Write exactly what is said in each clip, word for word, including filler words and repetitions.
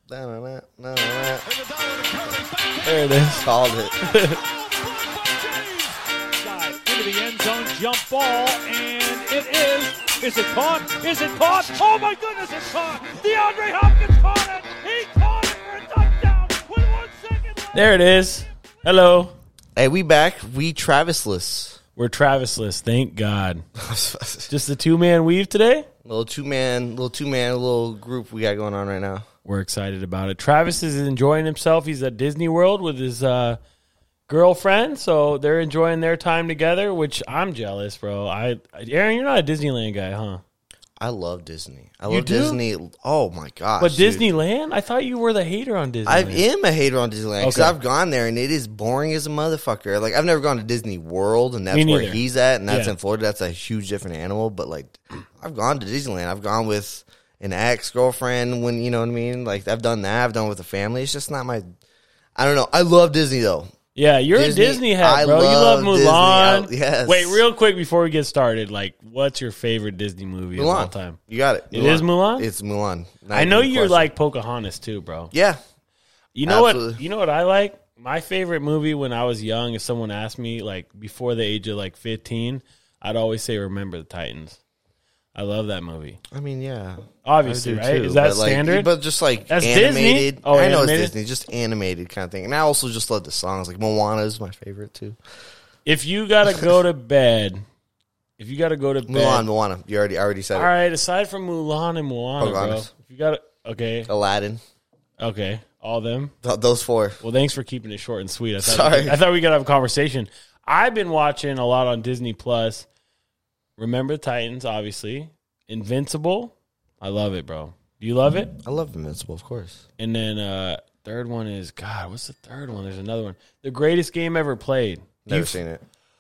There it is. Called it. Into the end zone, jump ball, and it is. Is it caught? Is it caught? Oh my goodness, it's caught! DeAndre Hopkins caught it! He caught it for a touchdown with one second left. There it is. Hello. Hey, we back. We Travisless. We're Travisless, thank God. Just a two-man weave today? Little two-man, little two-man, little group we got going on right now. We're excited about it. Travis is enjoying himself. He's at Disney World with his uh, girlfriend, so they're enjoying their time together, which I'm jealous, bro. I, Aaron, you're not a Disneyland guy, huh? I love Disney. I You love do? Disney. Oh, my gosh. But dude. Disneyland? I thought you were the hater on Disneyland. I am a hater on Disneyland because Okay. I've gone there and it is boring as a motherfucker. Like, I've never gone to Disney World, and that's Me where neither. he's at, and that's Yeah. in Florida. That's a huge different animal. But, like, I've gone to Disneyland. I've gone with an ex-girlfriend when, you know what I mean? Like, I've done that. I've done it with a family. It's just not my, I don't know. I love Disney, though. Yeah, you're Disney, a Disney head, I bro. You love love Disney. Mulan. I- yes. Wait, real quick before we get started, like, what's your favorite Disney movie of all Mulan. time? You got it. It is Mulan? It's Mulan. Not I know even a you're question. like Pocahontas too, bro. Yeah. You know Absolutely. what? You know what I like? My favorite movie when I was young, if someone asked me, like before the age of like fifteen, I'd always say Remember the Titans. I love that movie. I mean, yeah. Obviously, I do right? too, Is that but, like, standard? But just like That's animated. Disney? Oh, I know animated? it's Disney, just animated kind of thing. And I also just love the songs. Like Moana is my favorite too. If you gotta go to bed, if you gotta go to bed, Mulan, Moana. You already, I already said all it. right. Aside from Mulan and Moana, bro, Pocahontas. if you gotta, okay, Aladdin. okay, all them. Th- those four. Well, thanks for keeping it short and sweet. I thought Sorry. We, I thought we could have a conversation. I've been watching a lot on Disney Plus. Remember the Titans, obviously. Invincible. I love it, bro. Do you love it? I love Invincible, of course. And then uh third one is God. What's the third one? There's another one. The greatest game ever played. Never You- seen it.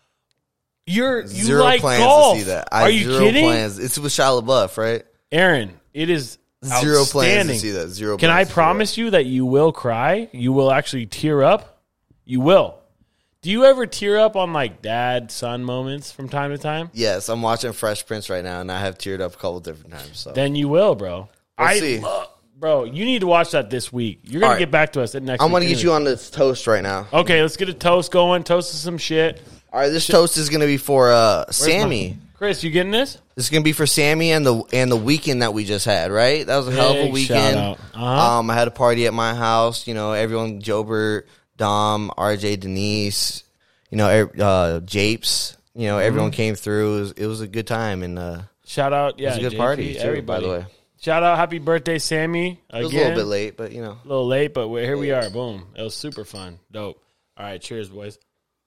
You're you Zero like plans golf. to see that. I Are you zero kidding, plans. It's with Shia LaBeouf, right? Aaron? It is Zero plans to outstanding. see that. Zero. Can I plans to see promise you that you will cry? You will actually tear up. You will. Do you ever tear up on like dad son moments from time to time? that. Yes, I'm watching Fresh Prince right now, and I have teared up a couple different times. So Then you will, bro. We'll I see. lo- bro, you need to watch that this week. You're gonna All right. get back to us at next. I'm week gonna get you on this toast right now. Okay, let's get a toast going. Toast to some shit. All right, this toast is gonna be for uh, Sammy. my- Chris, you getting this? This is gonna be for Sammy and the and the weekend that we just had. Right, that was a hell of a Big weekend. shout out. Uh-huh. Um, I had a party at my house. You know, everyone, Jobert, Dom, R J, Denise. You know, er- uh, Japes. You know, everyone Mm-hmm. came through. It was, it was a good time, and uh, Shout out, yeah, it was a good J P, party too. everybody. By the way, Shout out, happy birthday, Sammy. Again. it was a little bit late, but you know, A little late, but we're, here we are. Boom. It was super fun. Dope. All right, cheers, boys.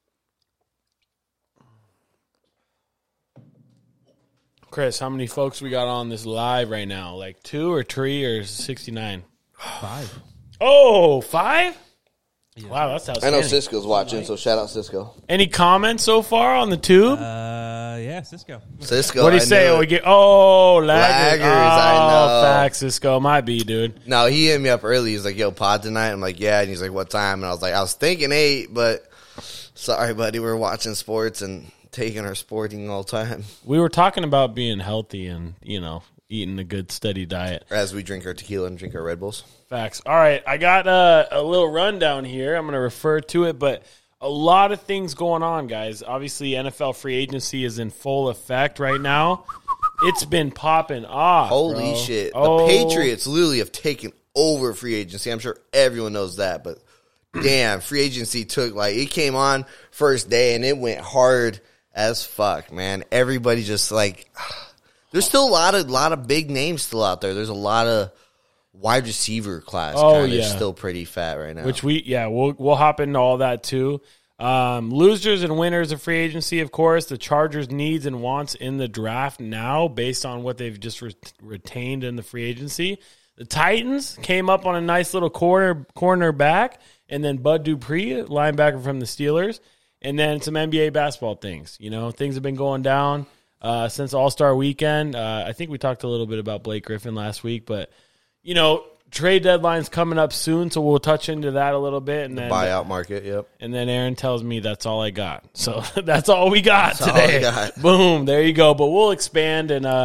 Chris, how many folks we got on this live right now? Like two or three or sixty-nine? Five. Oh, five? Wow, that's I know outstanding. Cisco's watching, so shout out Cisco. Any comments so far on the tube? Uh, yeah, Cisco. Cisco, what do you I say? knew Oh, it. we get oh laggers. Laggers, I Oh, know. facts, Cisco. Might be, dude. No, he hit me up early. He's like, "Yo, pod tonight." I'm like, "Yeah," and he's like, "What time?" And I was like, "I was thinking eight, but sorry, buddy. We're watching sports and taking our sporting all the time We were talking about being healthy and you know eating a good steady diet. as we drink our tequila and drink our Red Bulls." Facts. All right, I got uh, a little rundown here. I'm going to refer to it, but a lot of things going on, guys. Obviously, N F L free agency is in full effect right now. It's been popping off. Holy bro. shit! The Oh, Patriots literally have taken over free agency. I'm sure everyone knows that, but damn, free agency took like it came on first day and it went hard as fuck, man. Everybody just like there's still a lot of lot of big names still out there. There's a lot of wide receiver class Oh, kind of yeah. still pretty fat right now. Which we, yeah, we'll we'll hop into all that too. Um, losers and winners of free agency, of course. The Chargers' needs and wants in the draft now, based on what they've just re- retained in the free agency. The Titans came up on a nice little corner corner back, and then Bud Dupree, linebacker from the Steelers, and then some N B A basketball things. You know, things have been going down uh, since All-Star Weekend. Uh, I think we talked a little bit about Blake Griffin last week, but you know, trade deadline's coming up soon, so we'll touch into that a little bit, and then buyout market, yep. and then Aaron tells me that's all I got. So that's all we got That's all I today. got. Boom, there you go. But we'll expand and uh,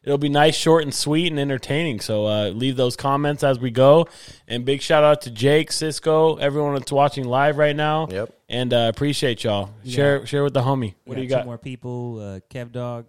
it'll be nice, short, and sweet, and entertaining. So uh, leave those comments as we go. And big shout out to Jake, Cisco, everyone that's watching live right now. Yep. And uh, appreciate y'all. Share share with the homie. What do you two got? more people. Uh, Kev Dog.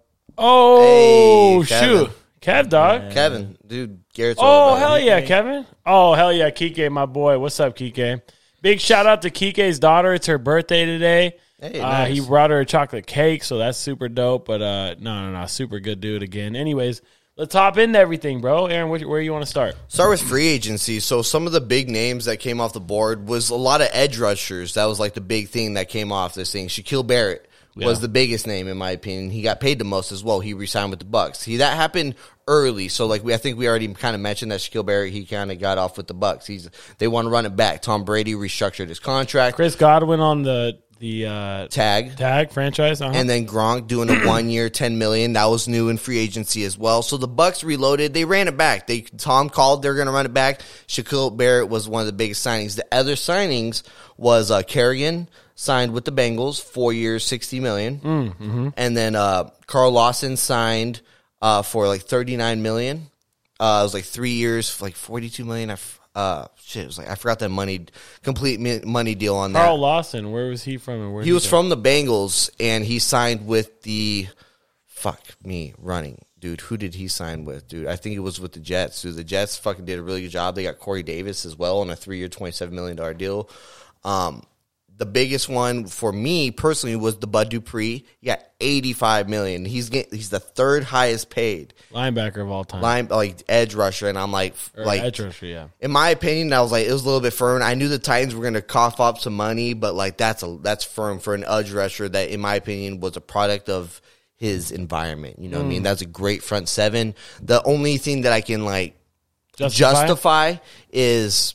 Oh, Hey, Kevin. shoot. Kev, dog. Yeah. Kevin, dude, Garrett's all Oh, about hell it. yeah, Kevin. Oh, hell yeah, Kike, my boy. What's up, Kike? Big shout out to Kike's daughter. It's her birthday today. Hey, uh, nice. He brought her a chocolate cake, so that's super dope. But uh, no, no, no, super good dude again. Anyways, let's hop into everything, bro. Aaron, where, where you want to start? Start with free agency. So some of the big names that came off the board was a lot of edge rushers. That was like the big thing that came off this thing. Shaquille Barrett was Yeah. the biggest name in my opinion. He got paid the most as well. He re-signed with the Bucks. See, that happened early. So like we, I think we already kind of mentioned that Shaquille Barrett, he kind of got off with the Bucks. He's they want to run it back. Tom Brady restructured his contract. Chris Godwin on the the uh, Tag. tag franchise, uh-huh. And then Gronk doing a one year, ten million. That was new in free agency as well. So the Bucks reloaded. They ran it back. They Tom called. They're going to run it back. Shaquille Barrett was one of the biggest signings. The other signings was uh, Kerrigan signed with the Bengals, four years, sixty million. Mm, mm-hmm. And then uh, Carl Lawson signed uh, for like thirty nine million. Uh, it was like three years, like forty two million. I f- uh, shit, it was like I forgot that money, complete mi- money deal on that. Carl Lawson, where was he from? And where He was from the Bengals, and he signed with the fuck me running, dude. Who did he sign with, dude? I think it was with the Jets. Dude, the Jets fucking did a really good job. They got Corey Davis as well on a three-year, twenty-seven million dollar deal. Um, the biggest one for me personally was the Bud Dupree. He got eighty-five million. He's get, he's the third highest paid linebacker of all time. line like edge rusher, and I'm like Or like edge rusher, yeah. in my opinion, I was like, it was a little bit firm. I knew the Titans were going to cough up some money, but like that's a that's firm for an edge rusher that, in my opinion, was a product of his environment. You know what I mean? That's a great front seven. The only thing that I can like Justify? justify is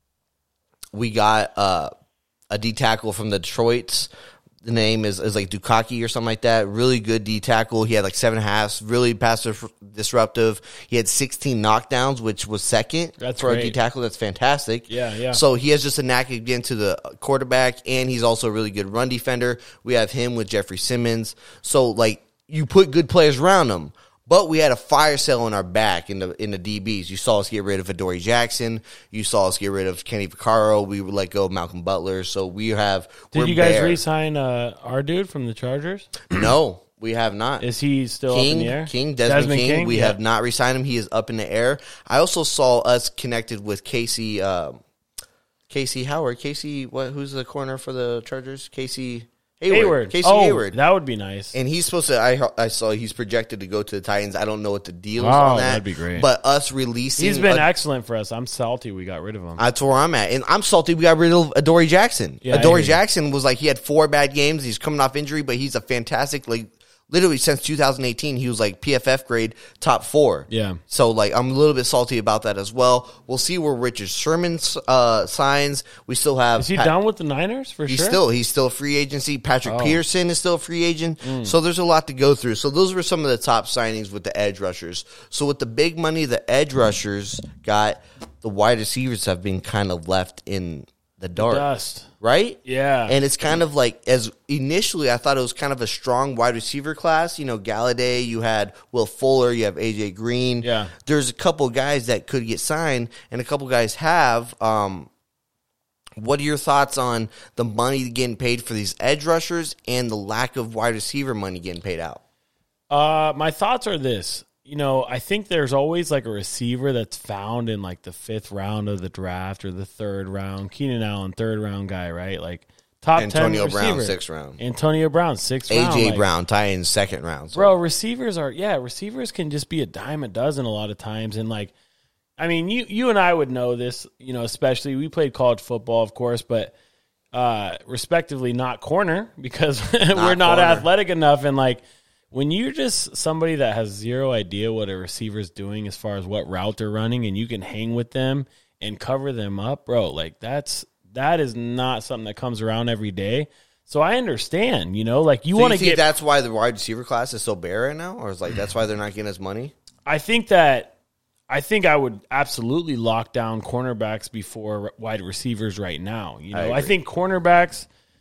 we got uh, a D tackle from the Detroits. The name is, is like Dukaki or something like that. Really good D tackle. He had like seven halves, really pass disruptive. He had sixteen knockdowns, which was second That's for great. a D tackle. That's fantastic. Yeah, yeah. So he has just a knack again to the quarterback, and he's also a really good run defender. We have him with Jeffrey Simmons. So like you put good players around him. But we had a fire sale on our back in the in the D Bs. You saw us get rid of Adoree Jackson. You saw us get rid of Kenny Vaccaro. We would let go of Malcolm Butler. So we have. Did we're you guys bare. re-sign uh, our dude from the Chargers? No, we have not. Is he still King, up in the air? King, Desmond, King, we Yeah. have not re-signed him. He is up in the air. I also saw us connected with Casey, uh, Casey Howard. Casey, what? Who's the corner for the Chargers? Casey Hayward. Hayward. Casey oh, Hayward. that would be nice. And he's supposed to. I I saw he's projected to go to the Titans. I don't know what the deal is Wow, on that. that'd be great. But us releasing, He's been a- excellent for us. I'm salty we got rid of him. That's where I'm at. And I'm salty we got rid of Adoree Jackson. Yeah, I hear Adoree you. Jackson was like, he had four bad games. He's coming off injury, but he's a fantastic, like, literally since two thousand eighteen, he was like P F F grade top four. Yeah. So, like, I'm a little bit salty about that as well. We'll see where Richard Sherman uh, signs. We still have. Is he Pat- done with the Niners for He's sure? still he's still a free agency. Patrick Oh. Mm. Pearson is still a free agent. So there's a lot to go through. So those were some of the top signings with the edge rushers. So with the big money the edge rushers got, the wide receivers have been kind of left in the dark. Dust. Right? Yeah. And it's kind of like, as initially I thought it was kind of a strong wide receiver class. You know, Galladay, you had Will Fuller, you have A J Green. Yeah. There's a couple guys that could get signed, and a couple guys have. Um, what are your thoughts on the money getting paid for these edge rushers and the lack of wide receiver money getting paid out? Uh, my thoughts are this. You know, I think there's always like a receiver that's found in like the fifth round of the draft or the third round. Keenan Allen, third round guy, right? Like top Antonio ten Brown, receiver. sixth round. Antonio Brown, sixth A J round. like- Brown, Titans, second round. So. Bro, receivers are yeah, receivers can just be a dime a dozen a lot of times, and like, I mean, you you and I would know this, you know, especially we played college football, of course, but uh, respectively not corner because we're not corner. athletic enough, and like when you're just somebody that has zero idea what a receiver's doing as far as what route they're running, and you can hang with them and cover them up, bro, like that's that is not something that comes around every day. So I understand, you know, like you So want you to think get. that's why the wide receiver class is so bare right now, or is like that's why they're not getting as money? I think that I think I would absolutely lock down cornerbacks before wide receivers right now. You know, I I, agree. think cornerbacks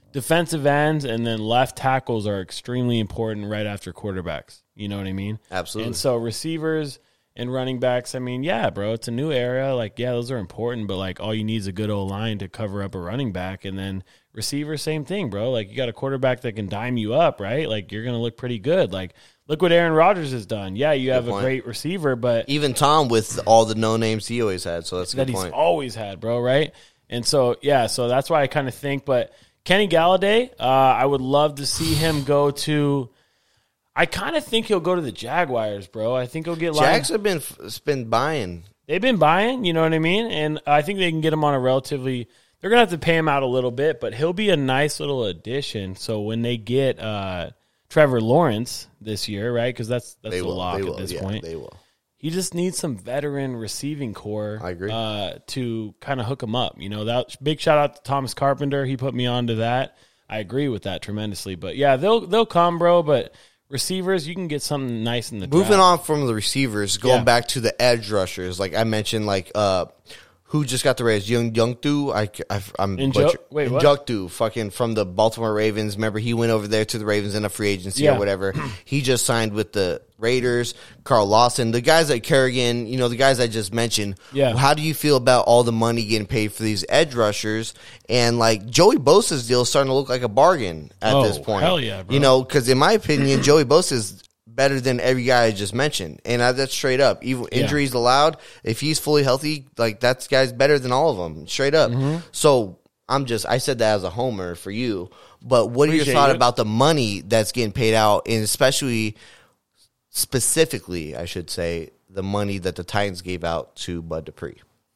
defensive ends and then left tackles are extremely important right after quarterbacks. You know what I mean? Absolutely. And so receivers and running backs, I mean, yeah, bro, it's a new era. Like, yeah, those are important, but like all you need is a good old line to cover up a running back. And then receivers, same thing, bro. Like you got a quarterback that can dime you up, right? Like you're going to look pretty good. Like look what Aaron Rodgers has done. Yeah, you have Good a point. great receiver, but Even Tom with all the no names he always had. So that's a that good he's point. always had, bro, right? And so, yeah, so that's why I kind of think. But Kenny Galladay, uh, I would love to see him go to – I kind of think he'll go to the Jaguars, bro. I think he'll get – Jags have been been buying. They've been buying, you know what I mean? And I think they can get him on a relatively – they're going to have to pay him out a little bit, but he'll be a nice little addition. So when they get uh, Trevor Lawrence this year, right, because that's, that's They a will. lock They at will. this Yeah, point. they will. He just needs some veteran receiving core. I agree. Uh, to kind of hook him up. You know, that big shout out to Thomas Carpenter. He put me on to that. I agree with that tremendously. But yeah, they'll they'll come, bro. But receivers, you can get something nice in the Moving draft. on from the receivers, going Yeah. back to the edge rushers, like I mentioned, like uh, who just got the Raiders? Young Youngdu, I, I I'm Njo- butcher- wait, what? Njoku, fucking from the Baltimore Ravens. Remember, he went over there to the Ravens in a free agency Yeah. or whatever. He just signed with the Raiders. Carl Lawson, the guys like Kerrigan, you know, the guys I just mentioned. Yeah. How do you feel about all the money getting paid for these edge rushers? And like Joey Bosa's deal is starting to look like a bargain at Oh, this point. hell yeah, bro. You know, because in my opinion, Joey Bosa is better than every guy I just mentioned, and I, that's straight up. Even Yeah. injuries allowed, if he's fully healthy, like that guy's better than all of them, straight up. Mm-hmm. So I'm just, I said that as a homer for you, but what are your Appreciate thoughts it. about the money that's getting paid out, and especially, specifically, I should say, the money that the Titans gave out to Bud Dupree?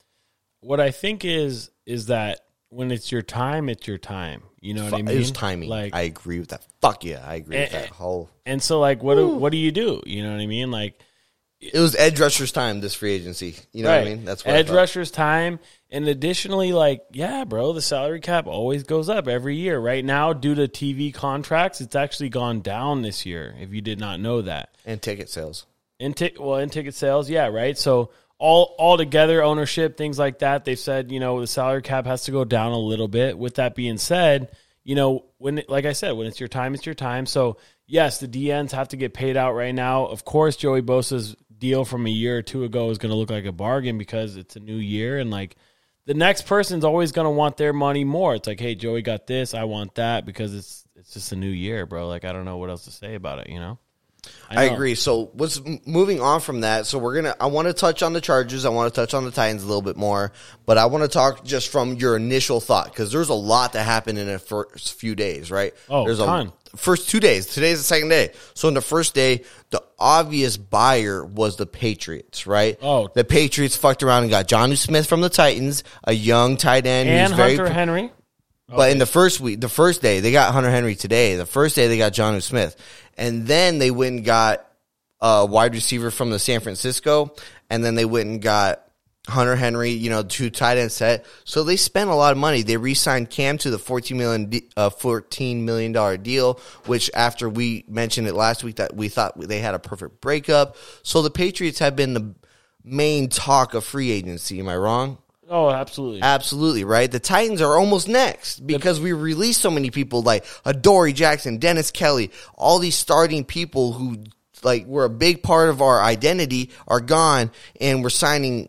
What I think is is that when it's your time, it's your time. You know what I mean? It was timing. Like, I agree with that. Fuck yeah, I agree with Eh, that whole. and so like, what do, what do you do? You know what I mean? Like. It was edge rushers' time this free agency. You know what I mean? That's what I edge thought. rushers time, and additionally, like yeah, bro, the salary cap always goes up every year. Right now, due to T V contracts, it's actually gone down this year. If you did not know that, and ticket sales. in t- well, in ticket sales, yeah, right. So all all together, ownership, things like that. They've said you know the salary cap has to go down a little bit. With that being said, you know when it, like I said, when it's your time, it's your time. So yes, the D Ns have to get paid out right now. Of course, Joey Bosa's deal from a year or two ago is going to look like a bargain because it's a new year, and like the next person's always going to want their money more. It's like, hey, Joey got this, I want that, because it's it's just a new year, bro. Like I don't know what else to say about it, you know. I, know. agree. So, what's moving on from that? So, we're gonna. I want to touch on the Chargers. I want to touch on the Titans a little bit more, but I want to talk just from your initial thought because there's a lot that happened in the first few days, right? Oh, there's ton. a first two days. Today's the second day. So, in the first day, the obvious buyer was the Patriots, right? Oh. the Patriots fucked around and got Jonnu Smith from the Titans, a young tight end And who's very Hunter Henry. but in the first week, the first day, they got Hunter Henry today. The first day, they got Jonnu Smith. And then they went and got a wide receiver from the San Francisco. And then they went and got Hunter Henry, you know, two tight end set. So they spent a lot of money. They re-signed Cam to the fourteen million dollars uh, fourteen million dollars deal, which after we mentioned it last week that we thought they had a perfect breakup. So the Patriots have been the main talk of free agency. Am I wrong? Oh, absolutely. Absolutely, right? The Titans are almost next because we released so many people like Adoree Jackson, Dennis Kelly, all these starting people who like were a big part of our identity are gone, and we're signing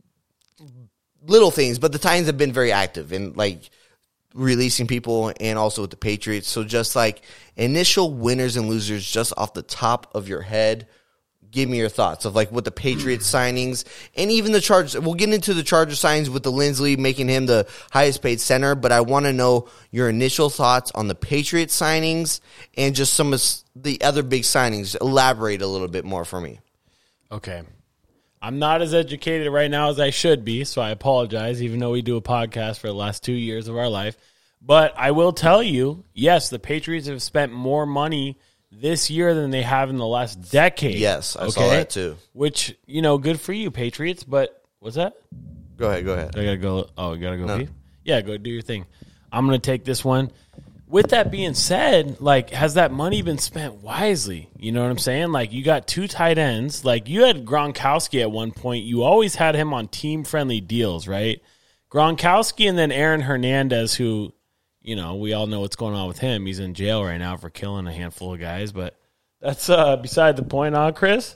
little things. But the Titans have been very active in like releasing people and also with the Patriots. So just like initial winners and losers just off the top of your head. Give me your thoughts of like what the Patriots signings and even the Chargers. We'll get into the Chargers signings with the Lindsley making him the highest paid center, but I want to know your initial thoughts on the Patriots signings and just some of the other big signings. Elaborate a little bit more for me. Okay. I'm not as educated right now as I should be, so I apologize, even though we do a podcast for the last two years of our life. But I will tell you, yes, the Patriots have spent more money this year than they have in the last decade. Yes, I saw that too. Which, you know, good for you, Patriots, but what's that? Go ahead, go ahead. I gotta go. Oh, you gotta go No. pee? Yeah, go do your thing. I'm gonna take this one. With that being said, like, has that money been spent wisely? You know what I'm saying? Like, you got two tight ends. Like, you had Gronkowski at one point. You always had him on team-friendly deals, right? Gronkowski and then Aaron Hernandez, who, you know, we all know what's going on with him. He's in jail right now for killing a handful of guys, but that's uh, beside the point, huh, Chris?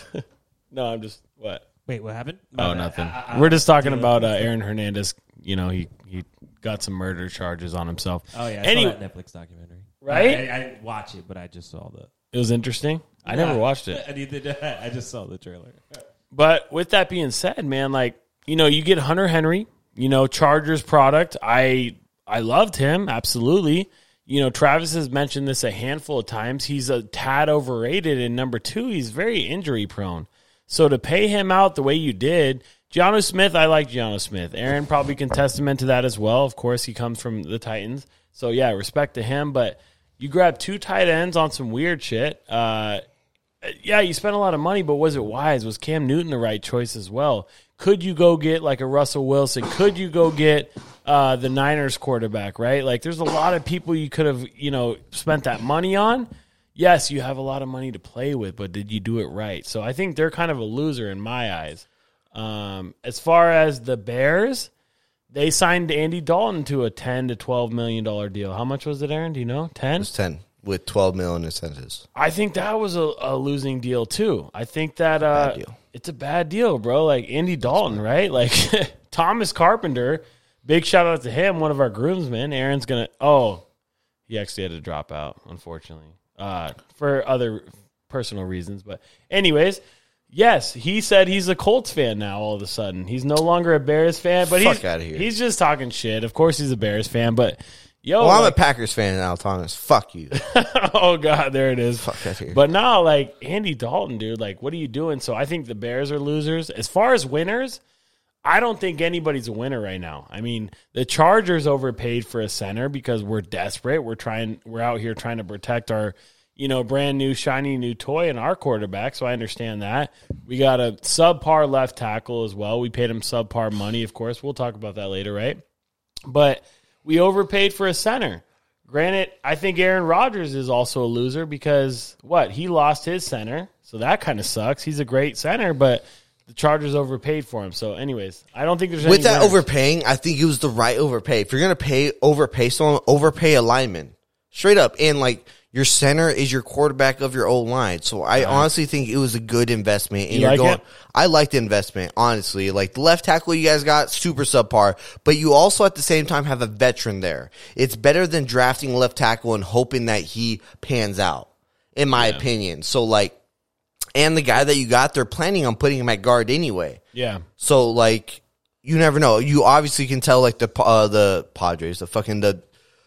No, I'm just, what? Wait, what happened? Oh, nothing. I, I, We're just talking about uh, Aaron Hernandez. You know, he, he got some murder charges on himself. Oh, yeah. I Any, saw that Netflix documentary. Right? I, I didn't watch it, but I just saw the... It was interesting. I yeah, never watched it. I, neither, I just saw the trailer. But with that being said, man, like, you know, you get Hunter Henry, you know, Chargers product. I I loved him, absolutely. You know, Travis has mentioned this a handful of times. He's a tad overrated. And number two, he's very injury prone. So to pay him out the way you did, Gianno Smith, I like Gianno Smith. Aaron probably can testament to that as well. Of course, he comes from the Titans. So, yeah, respect to him. But you grab two tight ends on some weird shit. Uh, yeah, you spent a lot of money, but was it wise? Was Cam Newton the right choice as well? Could you go get like a Russell Wilson? Could you go get uh, the Niners quarterback, right? Like there's a lot of people you could have, you know, spent that money on. Yes, you have a lot of money to play with, but did you do it right? So I think they're kind of a loser in my eyes. Um, as far as the Bears, they signed Andy Dalton to a ten to twelve million dollar deal. How much was it, Aaron? Do you know? ten? It was ten with twelve million incentives. I think that was a, a losing deal too. I think that uh, bad deal. It's a bad deal, bro. Like Andy Dalton, right? Like Thomas Carpenter. Big shout out to him, one of our groomsmen. Aaron's gonna. Oh, he actually had to drop out, unfortunately. Uh, for other personal reasons. But anyways, yes, he said he's a Colts fan now all of a sudden. He's no longer a Bears fan, but Fuck he's, outta here. he's just talking shit. Of course he's a Bears fan, but yo. Well, I'm like, a Packers fan now, Thomas. Fuck you. Oh, God, there it is. Fuck outta here. But now, like, Andy Dalton, dude, like, what are you doing? So I think the Bears are losers. As far as winners, I don't think anybody's a winner right now. I mean, the Chargers overpaid for a center because we're desperate. We're trying. We're out here trying to protect our, you know, brand new shiny new toy in our quarterback. So I understand that. We got a subpar left tackle as well. We paid him subpar money, of course. We'll talk about that later, right? But we overpaid for a center. Granted, I think Aaron Rodgers is also a loser because what? He lost his center, so that kind of sucks. He's a great center, but the Chargers overpaid for him. So, anyways, I don't think there's any With that winners. overpaying, I think it was the right overpay. If you're gonna pay overpay someone, overpay a lineman straight up. And like your center is your quarterback of your old line. So I right. honestly think it was a good investment. And you you're like going, it? I like the investment, honestly. Like the left tackle you guys got, super subpar. But you also at the same time have a veteran there. It's better than drafting left tackle and hoping that he pans out, in my Yeah. opinion. So like, and the guy that you got, they're planning on putting him at guard anyway. Yeah. So like, you never know. You obviously can tell like the uh, the Padres, the fucking the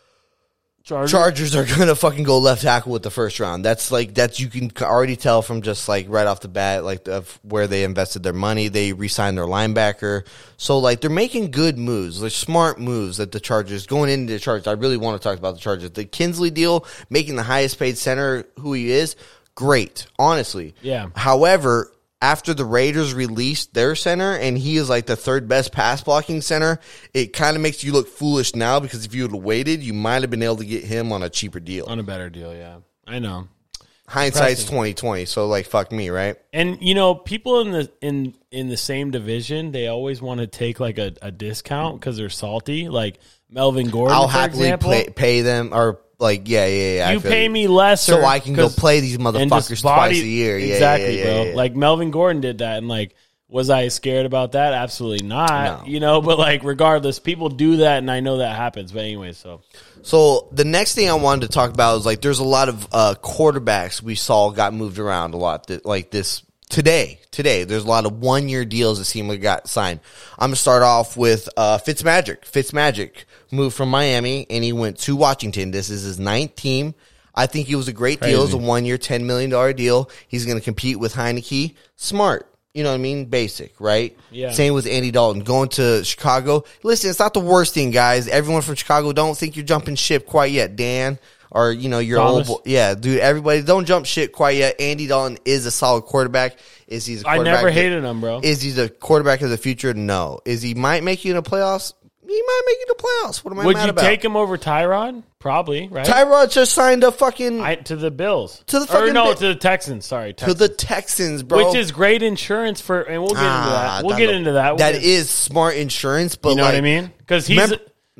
Chargers. Chargers are gonna fucking go left tackle with the first round. That's like that's you can already tell from just like right off the bat, like of where they invested their money. They re-signed their linebacker, so like they're making good moves, like smart moves that the Chargers going into the Chargers. I really want to talk about the Chargers. The Kinsley deal, making the highest paid center who he is, great, honestly. Yeah. However, after the Raiders released their center and he is like the third best pass blocking center, it kind of makes you look foolish now because if you would have waited, you might have been able to get him on a cheaper deal. On a better deal, yeah. I know. Hindsight's Depressing. twenty twenty, so like fuck me, right? And you know, people in the in in the same division, they always want to take like a, a discount because they're salty. Like Melvin Gordon, I'll for happily example. pay, pay them or like yeah, yeah, yeah. I You feel pay you. me less, so I can go play these motherfuckers twice a year. Yeah, exactly, yeah, yeah, bro. yeah, yeah. Like Melvin Gordon did that, and like, was I scared about that? Absolutely not. No. You know, but like, regardless, people do that, and I know that happens. But anyway, so So the next thing I wanted to talk about is like there's a lot of uh, quarterbacks we saw got moved around a lot. That, like this today, today there's a lot of one year deals that seem like got signed. I'm gonna start off with uh, Fitzmagic. Fitzmagic moved from Miami and he went to Washington. This is his ninth team. I think it was a great deal. It was a one year, ten million dollar deal. He's gonna compete with Heineke. Smart. You know what I mean? Basic, right? Yeah. Same with Andy Dalton. Going to Chicago. Listen, it's not the worst thing, guys. Everyone from Chicago, don't think you're jumping ship quite yet, Dan. Or, you know, your Thomas. old boy. Yeah, dude, everybody, don't jump shit quite yet. Andy Dalton is a solid quarterback. Is he a I quarterback? never that- hated him, bro. Is he the quarterback of the future? No. Is he might make you in the playoffs? He might make you in the playoffs. What am I Would mad you about? take him over Tyrod? Probably, right? Tyrod just signed a fucking I, to the Bills. To the or fucking no, Bi- to the Texans. Sorry, to Texans. the Texans, bro. Which is great insurance for, and we'll get into Ah, that. We'll that get look- into that. We'll That get- is smart insurance, but you know like, what I mean? Because he's remember,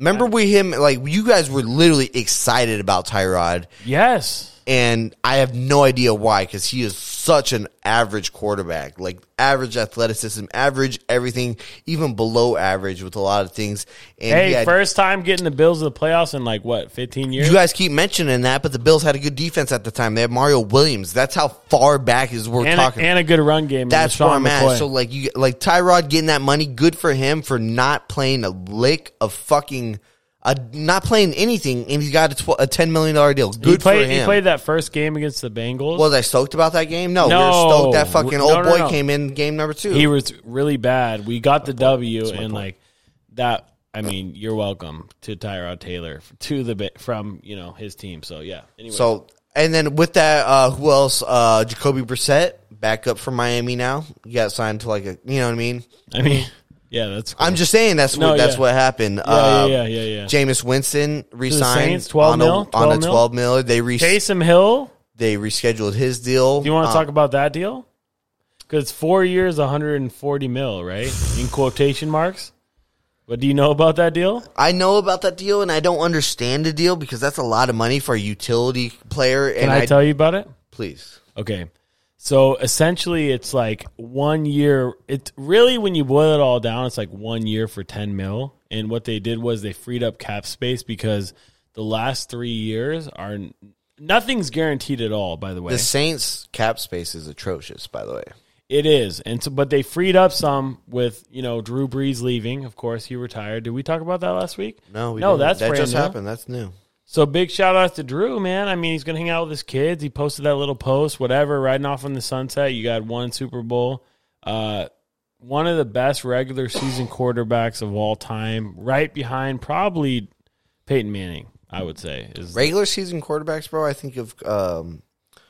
Remember we him like you guys were literally excited about Tyrod, Yes. and I have no idea why because he is such an average quarterback, like average athleticism, average everything, even below average with a lot of things. And Hey, he had, first time getting the Bills to the playoffs in like what, fifteen years? you guys keep mentioning that, but the Bills had a good defense at the time. They had Mario Williams. That's how far back is we're and, talking. a, and a good run game. That's with where Sean I'm McCoy. at. So like you, like Tyrod getting that money, good for him for not playing a lick of fucking, uh, not playing anything, and he's got a, tw- a ten million dollar deal. Good he played, for him. He played that first game against the Bengals. Was I stoked about that game? No, No. we were stoked that fucking No, old no, boy no. came in game number two. He was really bad. We got the W, and point. like that. I mean, you're welcome to Tyrod Taylor to the bit from you know his team. So yeah. Anyway, So and then with that, uh, who else? Uh, Jacoby Brissett back up from Miami now. He got signed to like a, you know what I mean? I mean, yeah, that's. Cool. I'm just saying that's No, what that's yeah. what happened. Yeah, uh, yeah, yeah, yeah, yeah. Jameis Winston re-signed Saints, twelve on mil? a on a twelve mil? twelve mil. They re- Taysom Hill. they rescheduled his deal. Do you want to Um, talk about that deal? Because four years, one hundred forty mil, right? In quotation marks. But do you know about that deal? I know about that deal, and I don't understand the deal because that's a lot of money for a utility player. Can and I, tell you about it? Please. Okay. So essentially, it's like one year. It's really, when you boil it all down, it's like one year for ten mil. And what they did was they freed up cap space because the last three years are nothing's guaranteed at all. By the way, The Saints cap space is atrocious, by the way. it is, and so but they freed up some with you know Drew Brees leaving. Of course, he retired. Did we talk about that last week? No, we no, didn't. that's that brand just new. happened. That's new. So big shout out to Drew, man. I mean, he's going to hang out with his kids. He posted that little post, whatever, riding off in the sunset. You got one Super Bowl. Uh, one of the best regular season quarterbacks of all time, right behind probably Peyton Manning, I would say. Is Regular season quarterbacks, bro. I think of um,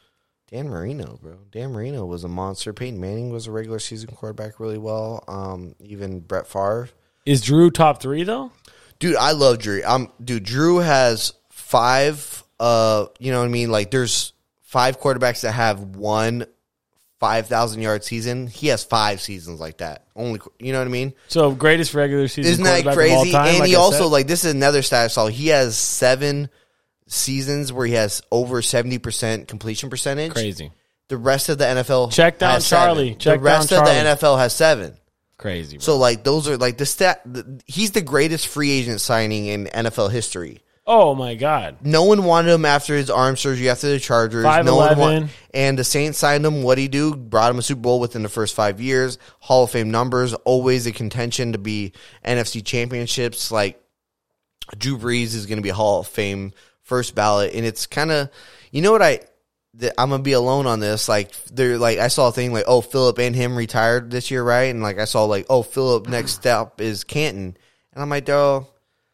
Dan Marino, bro. Dan Marino was a monster. Peyton Manning was a regular season quarterback really well. Um, even Brett Favre. Is Drew top three, though? Dude, I love Drew. Um, dude, Drew has five. Uh, you know what I mean? Like, there's five quarterbacks that have one five thousand yard season. He has five seasons like that. Only, you know what I mean? So greatest regular season Isn't that quarterback of all crazy? time, And like he I also said? like this is another stat I saw. He has seven seasons where he has over seventy percent completion percentage. Crazy. The rest of the N F L Check down has seven. Charlie. Check the rest down of the Charlie. N F L has seven. Crazy, bro. So like those are like the stat. The, he's the greatest free agent signing in N F L history. Oh, my God. No one wanted him after his arm surgery after the Chargers. five no one eleven. want, and the Saints signed him. What'd he do? Brought him a Super Bowl within the first five years. Hall of Fame numbers. Always a contention to be N F C championships. Like Drew Brees is going to be a Hall of Fame first ballot, and it's kind of, you know what I. that I'm gonna be alone on this. Like, they're like, I saw a thing like, oh, Phillip and him retired this year, right? And like, I saw like, oh, Phillip next step is Canton, and I'm like, oh,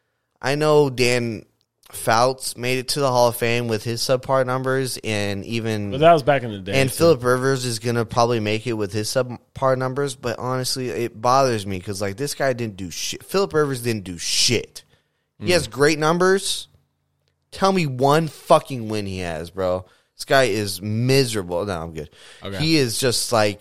I know Dan Fouts made it to the Hall of Fame with his subpar numbers, and even But that was back in the day. and too. Phillip Rivers is gonna probably make it with his subpar numbers. But honestly, it bothers me because like this guy didn't do shit. Phillip Rivers didn't do shit. He Mm. has great numbers. Tell me one fucking win he has, bro. This guy is miserable. No, I'm good. Okay. He is just like,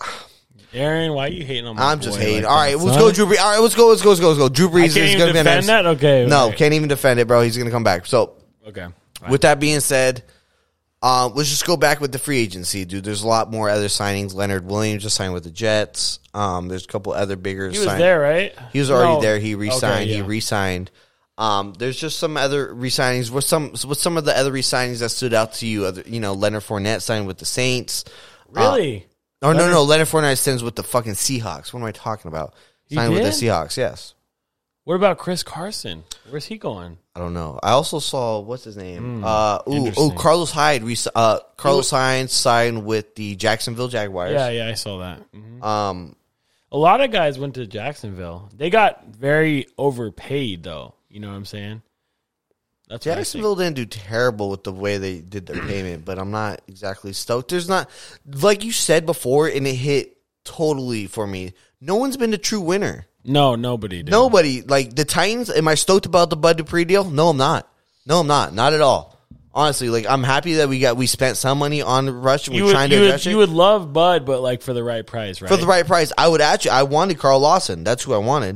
Aaron, why are you hating on my I'm just boy hating. like All right, that, let's son? go, Drew Brees. All right, let's go, let's go, let's go, let's go. Drew Brees I is can't even going to be defend next. that? Okay. No, okay. can't even defend it, bro. He's going to come back. So, Okay. with that being said, uh, let's just go back with the free agency, dude. There's a lot more other signings. Leonard Williams just signed with the Jets. Um, there's a couple other bigger. He was sign- there, right? He was already No. there. He re-signed. Okay, He yeah. re-signed. Um, there's just some other re-signings. What some? What some of the other re-signings that stood out to you? Other, you know, Leonard Fournette signed with the Saints. Really? Oh no, Leonard- no, Leonard Fournette signs with the fucking Seahawks. What am I talking about? He Signed with the did? Seahawks. Yes. What about Chris Carson? Where's he going? I don't know. I also saw what's his name? Mm, uh, ooh, interesting. ooh, Carlos Hyde. Re- uh, Carlos Hyde signed with the Jacksonville Jaguars. Yeah, yeah, I saw that. Mhm. Um, A lot of guys went to Jacksonville. They got very overpaid, though. You know what I'm saying? That's what I think. Jacksonville didn't do terrible with the way they did their payment, but I'm not exactly stoked. There's not, like you said before, and it hit totally for me. No one's been the true winner. No, nobody did. Nobody. Like the Titans, am I stoked about the Bud Dupree deal? No, I'm not. No, I'm not. Not at all. Honestly, like I'm happy that we got we spent some money on Rush and You we're would, trying to you, address would, it. you would love Bud, but like for the right price, right? For the right price, I would actually. I wanted Carl Lawson. That's who I wanted.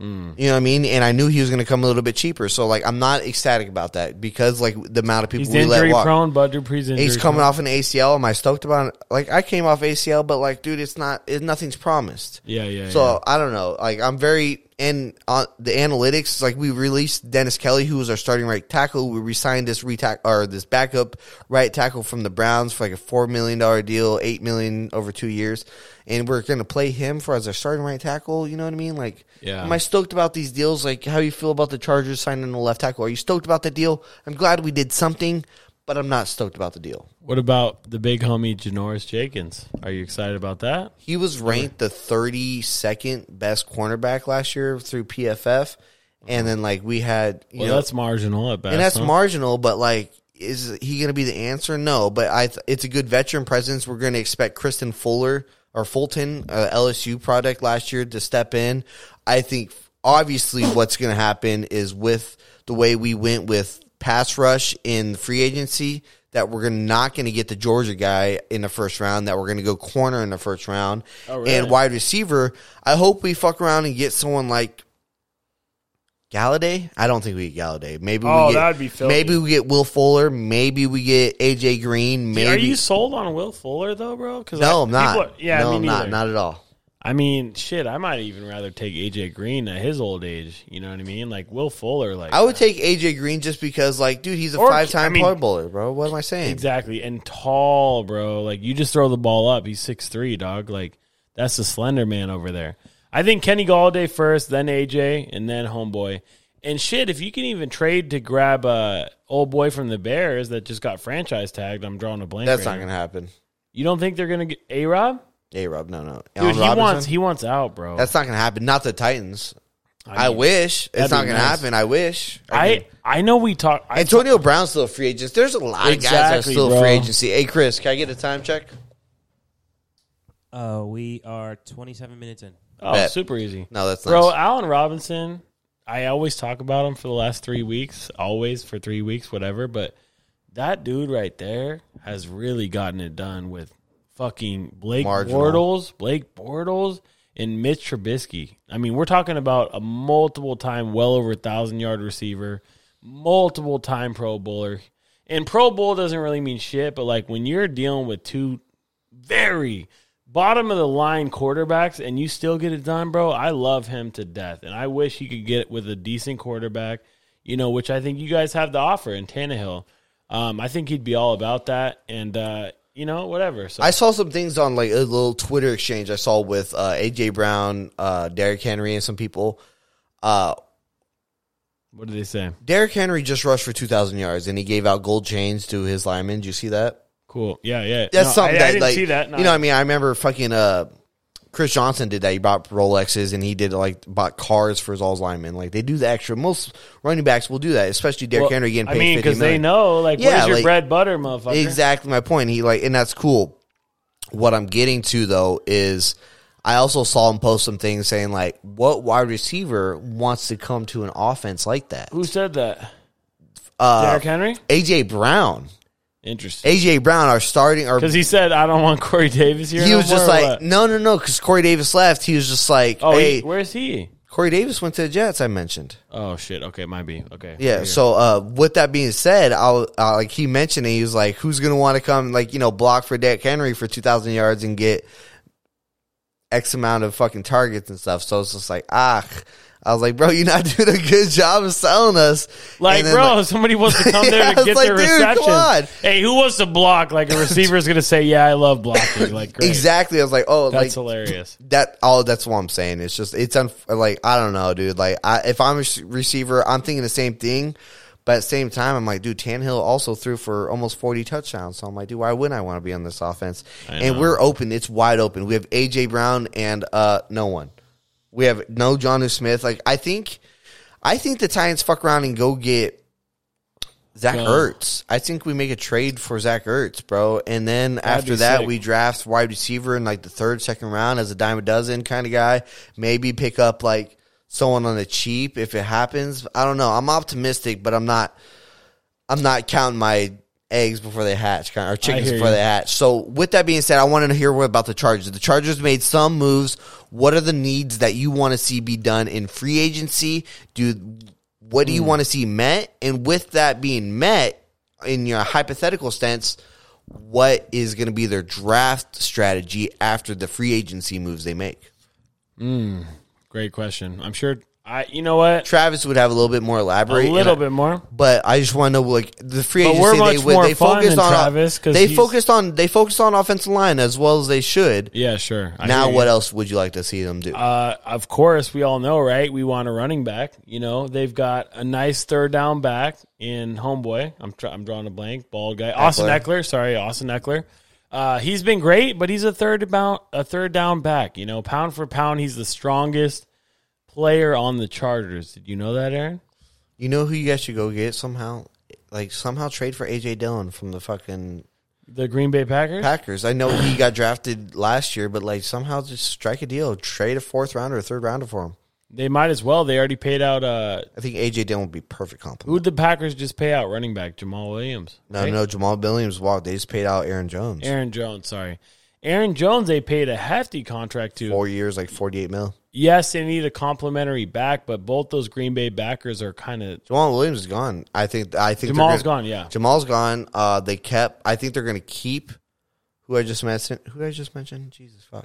Mm. You know what I mean? And I knew he was going to come a little bit cheaper. So, like, I'm not ecstatic about that because, like, the amount of people He's we let injury walk. prone, Bud Dupree's injury He's coming prone. off an A C L. Am I stoked about it? Like, I came off A C L, but, like, dude, it's not, it, nothing's promised. Yeah, yeah, So, yeah. I don't know. Like, I'm very, and on the analytics, like, we released Dennis Kelly, who was our starting right tackle. We re-signed this retack or this backup right tackle from the Browns for, like, a four million dollars deal, eight million dollars over two years. And we're going to play him for as our starting right tackle. You know what I mean? Like, Yeah. am I stoked about these deals? Like, how you feel about the Chargers signing the left tackle? Are you stoked about the deal? I'm glad we did something, but I'm not stoked about the deal. What about the big homie Janoris Jenkins? Are you excited about that? He was ranked the thirty-second best cornerback last year through P F F. And then, like, we had, you Well, know, that's marginal at best. and that's huh? marginal, but, like, is he going to be the answer? No, but I. Th- it's a good veteran presence. We're going to expect Kristen Fuller or Fulton, uh, L S U product last year, to step in. I think obviously what's going to happen is with the way we went with pass rush in free agency, that we're gonna, not going to get the Georgia guy in the first round, that we're going to go corner in the first round. Oh, really? And wide receiver, I hope we fuck around and get someone like Galladay. I don't think we get Galladay. Maybe Oh, we get, that'd be filthy. maybe we get Will Fuller. Maybe we get A J Green. Maybe Are you sold on Will Fuller though, bro? Cause no, I, I'm not. people- yeah, no, me I'm not. neither. Not at all. I mean, shit, I might even rather take A J Green at his old age. You know what I mean? Like Will Fuller, like I would take A J Green just because, like, dude, he's a Or- five-time I mean- Pro Bowler, bro. What am I saying? exactly and tall, bro. Like you just throw the ball up. He's six three, dog. Like that's the slender man over there. I think Kenny Galladay first, then A J, and then homeboy. And shit, if you can even trade to grab a old boy from the Bears that just got franchise tagged, I'm drawing a blank. That's right not now. going to happen. You don't think they're gonna get A Rob? A Rob, no, no. Dude, Allen he Robinson? wants he wants out, bro. That's not going to happen. Not the Titans. I, mean, wish. It's that'd not be going to nice. happen. I wish. I I know we talk. I Antonio Brown's still a free agent. There's a lot of guys that are Exactly, still bro. free agency. Hey, Chris, can I get a time check? Uh, we are twenty-seven minutes in. Oh, Bet. super easy. No, that's Bro, nice. Allen Robinson, I always talk about him for the last three weeks, always for three weeks, whatever. But that dude right there has really gotten it done with fucking Blake Marginal. Bortles, Blake Bortles, and Mitch Trubisky. I mean, we're talking about a multiple time, well over a thousand yard receiver, multiple time Pro Bowler. And Pro Bowl doesn't really mean shit, but like when you're dealing with two very bottom of the line quarterbacks and you still get it done, bro, I love him to death. And I wish he could get it with a decent quarterback, you know, which I think you guys have to offer in Tannehill. Um, I think he'd be all about that. And, uh, you know, whatever. So I saw some things on like a little Twitter exchange I saw with uh, A J Brown, uh, Derrick Henry, and some people. Uh, what did they say? Derrick Henry just rushed for two thousand yards, and he gave out gold chains to his linemen. Did you see that? Cool. Yeah, yeah. That's No, something I, that, I didn't like, see that. No. you know what I mean? I remember fucking uh, Chris Johnson did that. He bought Rolexes, and he did like bought cars for his all his linemen. Like they do the extra. Most running backs will do that, especially Derrick Well, Henry getting paid I mean, fifty because they million. know, like, Yeah, where's your like- bread butter, motherfucker? Exactly my point. He like, and that's cool. What I'm getting to though is, I also saw him post some things saying like, what wide receiver wants to come to an offense like that? Who said that? Uh, Derrick Henry? A J Brown. Interesting. A J Brown, our starting, our Because he said, I don't want Corey Davis here. he no was just more, or like, what? no, no, no, because Corey Davis left. He was just like, Oh, hey, he, where's he? Corey Davis went to the Jets. I mentioned. Oh, shit. Okay, might be. Okay. Yeah. Right So, uh, with that being said, I'll uh, like he mentioned, it, he was like, "Who's gonna want to come, like you know, block for Derrick Henry for two thousand yards and get X amount of fucking targets and stuff?" So it's just like, ah, I was like, bro, you're not doing a good job of selling us. Like, And then, bro, like- somebody wants to come Yeah, there I to was get like, their dude, reception. come on. Hey, who wants to block? Like a receiver is going to say, yeah, I love blocking. Like, great. exactly. I was like, oh, That's like hilarious. that. Oh, that's what I'm saying. It's just, it's un, like I don't know, dude. Like, I, if I'm a rec- receiver, I'm thinking the same thing. But at the same time, I'm like, dude, Tannehill also threw for almost forty touchdowns. So I'm like, dude, why wouldn't I want to be on this offense? I And know. we're open. It's wide open. We have A J Brown and uh, no one. We have no Jonnu Smith. Like, I think, I think the Titans fuck around and go get Zach Go. Ertz. I think we make a trade for Zach Ertz, bro. And then after be that, sick. we draft wide receiver in like the third, second round as a dime a dozen kind of guy. Maybe pick up like someone on the cheap if it happens. I don't know. I'm optimistic, but I'm not. I'm not counting my eggs before they hatch, kind of, or chickens hear before you. they hatch. So with that being said, I wanted to hear what about the Chargers. The Chargers made some moves. What are the needs that you want to see be done in free agency? Do what do you Mm. want to see met? And with that being met, in your hypothetical sense, what is going to be their draft strategy after the free agency moves they make? Mm, great question. I'm sure. I. You know what? Travis would have a little bit more elaborate. A little and I- bit more. But I just want to know, like, the free But agency, we're they, much would- more they fun focused than on Travis, 'cause they he's- focused on they focused on offensive line as well as they should. Yeah, sure. I now, hear you. what else would you like to see them do? Uh, of course, we all know, right? We want a running back. You know, they've got a nice third down back in Homeboy. I'm tr- I'm drawing a blank. Bald guy, Austin Eckler. Sorry, Austin Eckler. Uh, he's been great, but he's a third down a third down back. You know, pound for pound, he's the strongest player on the Chargers. Did you know that, Aaron? You know who you guys should go get somehow? Like, somehow trade for A J Dillon from the fucking The Green Bay Packers. Packers. I know he got drafted last year, but, like, somehow just strike a deal. Trade a fourth rounder or a third rounder for him. They might as well. They already paid out. Uh, I think A J Dillon would be perfect compliment. who'd the Packers just pay out? Running back Jamal Williams. No, right? no, Jamal Williams walked. They just paid out Aaron Jones. Aaron Jones. Sorry, Aaron Jones. They paid a hefty contract to. Four years, like forty-eight mil. Yes, they need a complimentary back, but both those Green Bay backers are kind of. Jamal Williams is gone. I think. I think they're Jamal's gonna- gone. Yeah, Jamal's gone. Uh, they kept. I think they're going to keep. Who I just mentioned? Who I just mentioned? Jesus fuck.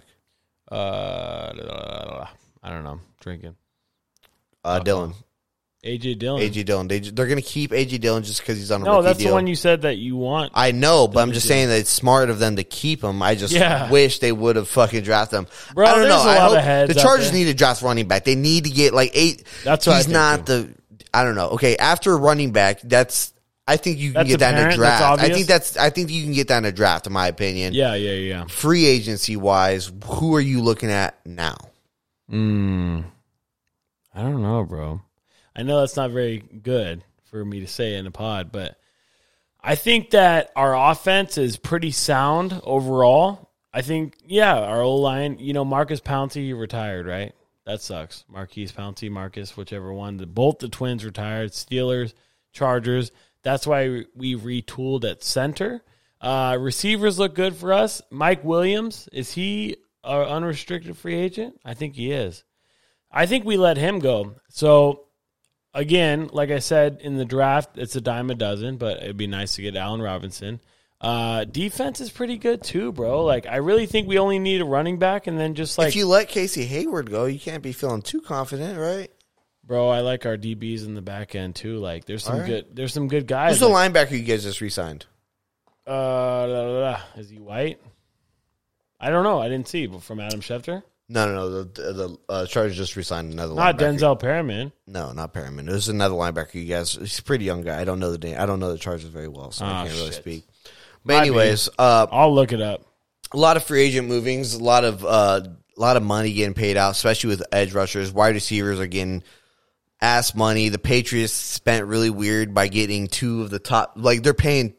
uh, I don't know. Drinking. Uh, Dylan. A J Dillon. A J Dillon. They they're going to keep A J Dillon just because he's on a No, rookie that's deal. the one you said that you want. I know, but I'm just Dillon. saying that it's smart of them to keep him. I just Yeah. wish they would have fucking drafted him. Bro, I don't there's know. a I lot of hope heads the out Chargers there. need to draft running back. They need to get like eight. That's what I he's think, not the. I don't know. Okay, after a running back, that's. I think you can That's get that in a apparent, that's draft. I obvious. think that's. I think you can get that in a draft, in my opinion. Yeah, yeah, yeah. Free agency wise, who are you looking at now? Mm, I don't know, bro. I know that's not very good for me to say in a pod, but I think that our offense is pretty sound overall. I think, yeah, our O-line, you know, Marcus Pouncey retired, right? That sucks. Marquise Pouncey, Marcus, whichever one. The, both the twins retired. Steelers, Chargers. That's why we retooled at center. Uh, receivers look good for us. Mike Williams, is he an unrestricted free agent? I think he is. I think we let him go. So, again, like I said, in the draft, it's a dime a dozen, but it'd be nice to get Allen Robinson. Uh, defense is pretty good too, bro. Like, I really think we only need a running back, and then just like, if you let Casey Hayward go, you can't be feeling too confident, right? bro, I like our D Bs in the back end too. Like, there's some All right. good, there's some good guys. Who's the like, linebacker you guys just re-signed? uh, la, la, la. Is he white? I don't know. I didn't see, but from Adam Schefter, No, no, no. The the uh, Chargers just re-signed another not linebacker. Denzel Perriman. No, not Perriman. It was another linebacker. You guys, he's a pretty young guy. I don't know the name. I don't know the Chargers very well, so I Oh, can't really shit. speak. But Might be. anyways, uh, I'll look it up. a lot of free agent movings, a lot of uh, a lot of money getting paid out, especially with edge rushers. Wide receivers are getting ass money. The Patriots spent really weird by getting two of the top. Like, they're paying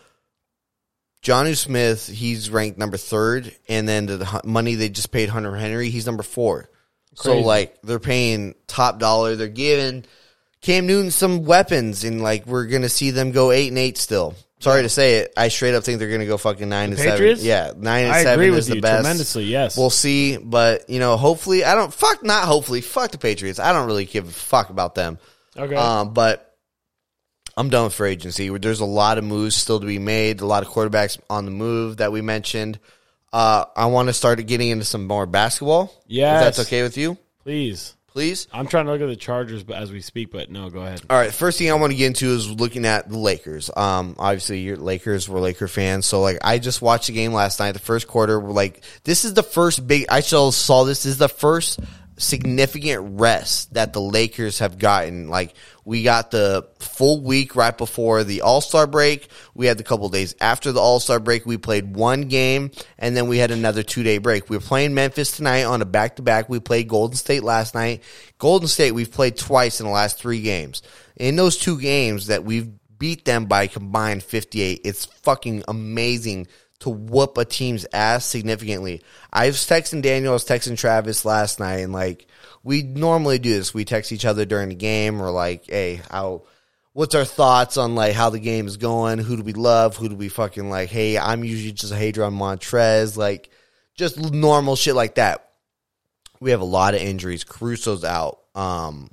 Jonnu Smith. He's ranked number third, and then the, the money they just paid Hunter Henry. He's number four. So Crazy. like they're paying top dollar. They're giving Cam Newton some weapons, and like we're gonna see them go eight and eight still. Sorry to say it, I straight up think they're gonna go fucking nine The and Patriots? seven. Yeah, nine and I seven agree is with the you best. tremendously. Yes. We'll see, but you know, hopefully, I don't fuck not hopefully fuck the Patriots. I don't really give a fuck about them. okay. Um, but I'm done with free agency. There's a lot of moves still to be made. A lot of quarterbacks on the move that we mentioned. Uh, I want to start getting into some more basketball. Yes. If that's okay with you, Please. please. I'm trying to look at the Chargers but as we speak, but no, go ahead. All right, first thing I want to get into is looking at the Lakers. Um, obviously, you're Lakers, we're Laker fans, so like I just watched the game last night. The first quarter, we're like, this is the first big. I saw saw this. This is the first significant rest that the Lakers have gotten. Like, we got the full week right before the All-Star break. We had the couple days after the All-Star break. We played one game, and then we had another two-day break. We were playing Memphis tonight on a back-to-back. We played Golden State last night. Golden State, we've played twice in the last three games. In those two games that we've beat them by combined fifty-eight, it's fucking amazing to whoop a team's ass significantly. I was texting Daniel, I was texting Travis last night, and like, we normally do this. We text each other during the game, or like, hey, how, what's our thoughts on like how the game is going? Who do we love? Who do we fucking like? Hey, I'm usually just a hater on Montrez, like just normal shit like that. We have a lot of injuries. Caruso's out. Um,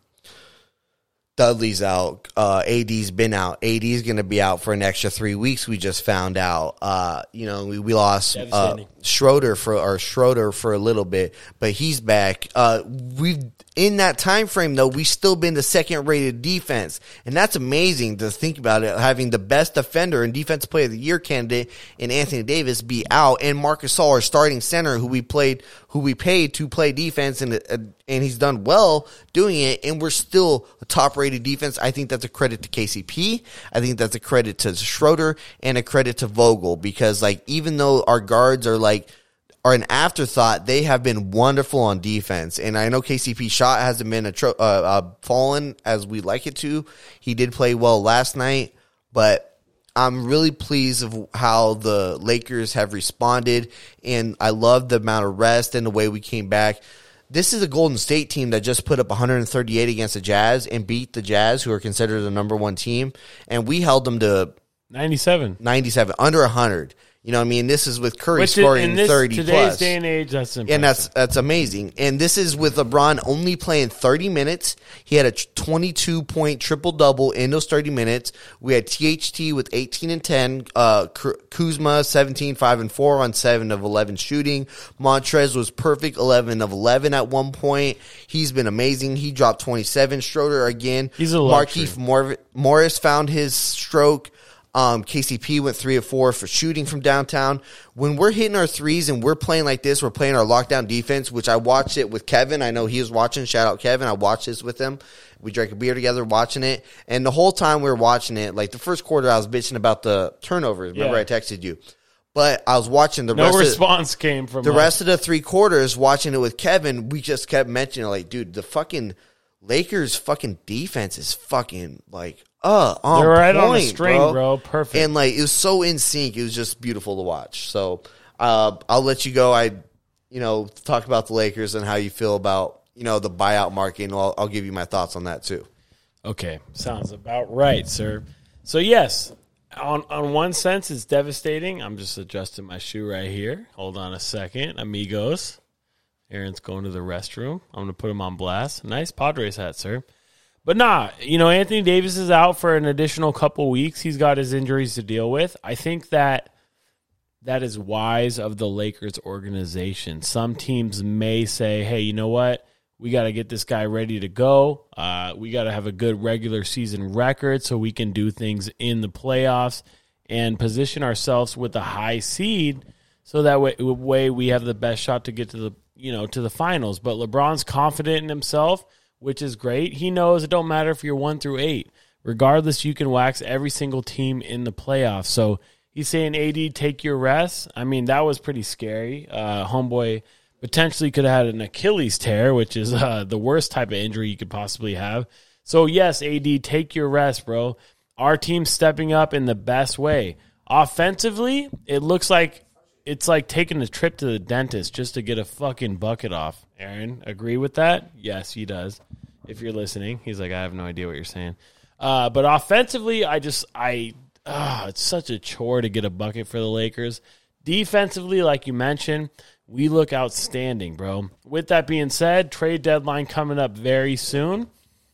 Dudley's out. Uh, A D's been out. A D's going to be out for an extra three weeks. We just found out. Uh, you know, we, we lost uh, Schroeder for or Schroeder for a little bit, but he's back. Uh, we've in that time frame though, we've still been the second rated defense, and that's amazing to think about it. Having the best defender and defensive player of the year candidate in Anthony Davis be out, and Marc Gasol, our starting center, who we played, who we paid to play defense, and uh, and he's done well doing it, and we're still a top rated defense. I think that's a credit to K C P. I think that's a credit to Schroeder and a credit to Vogel, because like even though our guards are like are an afterthought, they have been wonderful on defense. And I know K C P shot hasn't been a tro- uh, uh, fallen as we like it to. He did play well last night, but I'm really pleased of how the Lakers have responded, and I love the amount of rest and the way we came back. This is a Golden State team that just put up one hundred thirty-eight against the Jazz and beat the Jazz, who are considered the number one team, and we held them to ninety-seven, ninety-seven, under one hundred. You know what I mean? This is with Curry Which scoring in this, thirty today's plus. day and age, that's impressive. And that's that's amazing. And this is with LeBron only playing thirty minutes. He had a twenty-two point triple double in those thirty minutes. We had T H T with eighteen and ten. Uh, Kuzma seventeen, five and four on seven of eleven shooting. Montrez was perfect, eleven of eleven at one point. He's been amazing. He dropped twenty-seven. Schroeder again. He's a luxury. Markieff Morris found his stroke. Um, K C P went three of four for shooting from downtown. When we're hitting our threes and we're playing like this, we're playing our lockdown defense, which I watched it with Kevin. I know he was watching. Shout out Kevin. I watched this with him. We drank a beer together watching it. And the whole time we were watching it, like the first quarter, I was bitching about the turnovers. Remember yeah. I texted you. But I was watching the no rest response of, came from the us. rest of the three quarters, watching it with Kevin. We just kept mentioning, like, dude, the fucking Lakers fucking defense is fucking like uh on They're right point, on the string, bro. bro. Perfect. And like it was so in sync. It was just beautiful to watch. So uh, I'll let you go. I, you know, talk about the Lakers and how you feel about, you know, the buyout market, and I'll, I'll give you my thoughts on that too. Okay, sounds about right, sir. So yes, on on one sense, it's devastating. I'm just adjusting my shoe right here. Hold on a second, amigos. Aaron's going to the restroom. I'm going to put him on blast. Nice Padres hat, sir. But nah, you know, Anthony Davis is out for an additional couple weeks. He's got his injuries to deal with. I think that that is wise of the Lakers organization. Some teams may say, hey, you know what? We got to get this guy ready to go. Uh, we got to have a good regular season record so we can do things in the playoffs and position ourselves with a high seed so that way, way we have the best shot to get to the, you know, to the finals. But LeBron's confident in himself, which is great. He knows it don't matter if you're one through eight. Regardless, you can wax every single team in the playoffs. So he's saying, A D, take your rest. I mean, that was pretty scary. Uh, homeboy potentially could have had an Achilles tear, which is uh, the worst type of injury you could possibly have. So, yes, A D, take your rest, bro. Our team's stepping up in the best way. Offensively, it looks like it's like taking a trip to the dentist just to get a fucking bucket off. Aaron, agree with that? Yes, he does. If you're listening, he's like, I have no idea what you're saying. Uh, but offensively, I just, I, oh, it's such a chore to get a bucket for the Lakers. Defensively, like you mentioned, we look outstanding, bro. With that being said, trade deadline coming up very soon.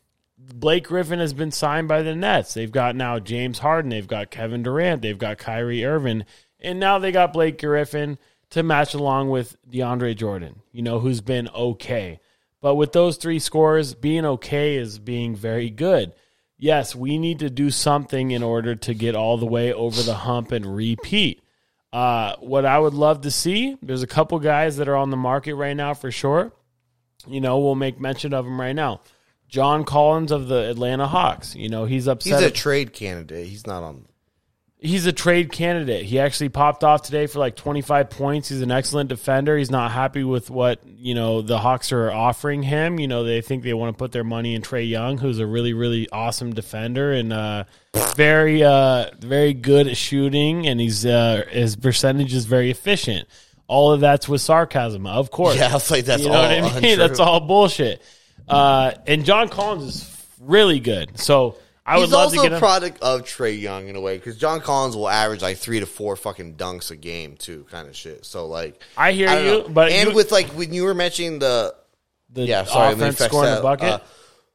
Blake Griffin has been signed by the Nets. They've got now James Harden. They've got Kevin Durant. They've got Kyrie Irving. And now they got Blake Griffin to match along with DeAndre Jordan, you know, who's been okay. But with those three scores, being okay is being very good. Yes, we need to do something in order to get all the way over the hump and repeat. Uh, what I would love to see, there's a couple guys that are on the market right now for sure. You know, we'll make mention of them right now. John Collins of the Atlanta Hawks. You know, he's upset. He's a trade candidate. He's not on. He's a trade candidate. He actually popped off today for like twenty-five points. He's an excellent defender. He's not happy with what, you know, the Hawks are offering him. You know, they think they want to put their money in Trae Young, who's a really, really awesome defender and uh, very, uh, very good at shooting, and he's uh, his percentage is very efficient. All of that's with sarcasm, of course. Yeah, I was like, that's you know all what I mean? untrue. That's all bullshit. Uh, and John Collins is really good. So I would He's love also to get a him. product of Trae Young in a way because John Collins will average like three to four fucking dunks a game too, kind of shit. So like, I hear don't you, know. but and you- with like when you were mentioning the The yeah, sorry, let me offense fix scoring that. the bucket. Uh,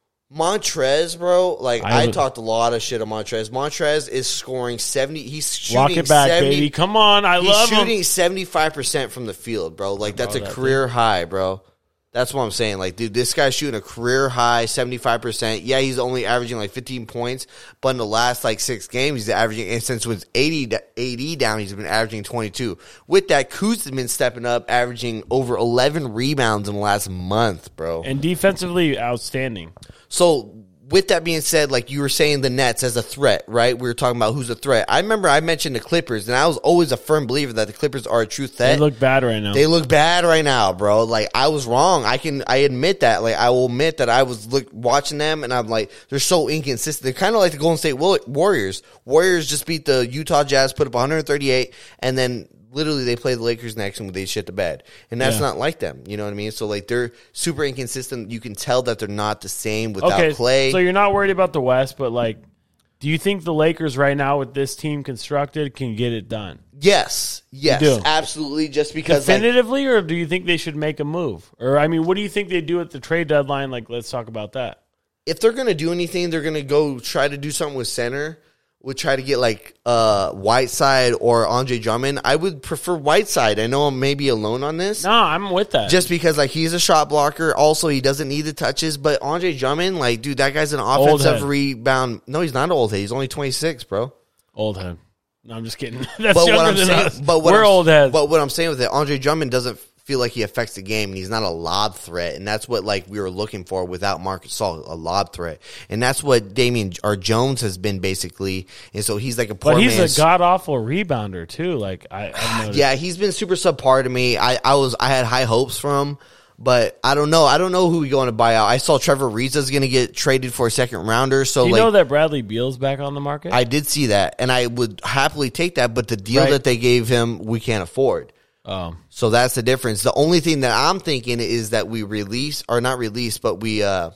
Montrez, bro, like I I, would- talked a lot of shit on Montrez. Montrez is scoring seventy. He's shooting Lock it back, seventy, baby. Come on, I He's love shooting him. seventy-five percent from the field, bro. Like that's Bro, a that career high, bro. That's what I'm saying. Like, dude, this guy's shooting a career high seventy-five percent. Yeah, he's only averaging like fifteen points, but in the last like six games, he's averaging, and since with eighty, eighty down, he's been averaging twenty-two. With that, Kuz has been stepping up, averaging over eleven rebounds in the last month, bro. And defensively outstanding. So, with that being said, like you were saying, the Nets as a threat, right? We were talking about who's a threat. I remember I mentioned the Clippers, and I was always a firm believer that the Clippers are a true threat. They look bad right now. They look bad right now, bro. Like I was wrong. I can I admit that. Like I will admit that I was look watching them, and I'm like, they're so inconsistent. They're kind of like the Golden State Warriors. Warriors just beat the Utah Jazz, put up one thirty-eight, and then literally they play the Lakers next, and they shit the bed. And that's Yeah. not like them. You know what I mean? So like they're super inconsistent. You can tell that they're not the same without okay, Clay. so you're not worried about the West, but like, do you think the Lakers right now with this team constructed can get it done? yes, yes, You do. absolutely. Just because like, Definitively, or do you think they should make a move? Or, I mean, what do you think they do at the trade deadline? Like, let's talk about that. if they're gonna do anything, they're gonna go try to do something with center. Would try to get like uh, Whiteside or Andre Drummond. I would prefer Whiteside. I know I'm maybe alone on this, No, I'm with that. just because like he's a shot blocker. Also, he doesn't need the touches. But Andre Drummond, like, dude, that guy's an offensive head. rebound. No, he's not an old head. He's only twenty-six, bro. old head. No, I'm just kidding. That's But younger what I'm than saying, us. but what We're I'm, old heads. But what I'm saying with it, Andre Drummond doesn't feel like he affects the game, and he's not a lob threat, and that's what like we were looking for without Marcus Gasol, a lob threat, and that's what Damian or Jones has been basically, and so he's like a poor But he's man's- a god awful rebounder too. Like I, I've noticed. yeah, he's been super subpar to me. I, I was I had high hopes for him, but I don't know. I don't know who we going to buy out. I saw Trevor Ariza is going to get traded for a second rounder. So Do you like, know that Bradley Beal's back on the market? I did see that, and I would happily take that. But the deal Right. that they gave him, we can't afford. oh, So that's the difference. The only thing that I'm thinking is that we release, or not release, but we, uh,